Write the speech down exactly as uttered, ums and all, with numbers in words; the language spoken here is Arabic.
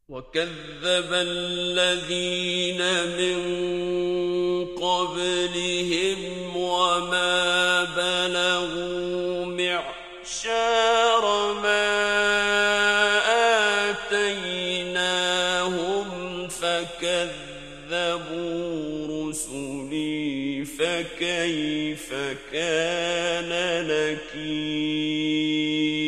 وكذب الذين من قبلهم وما بلغوا معشار ما آتيناهم فكذبوا رسلي فكيف كان نكير.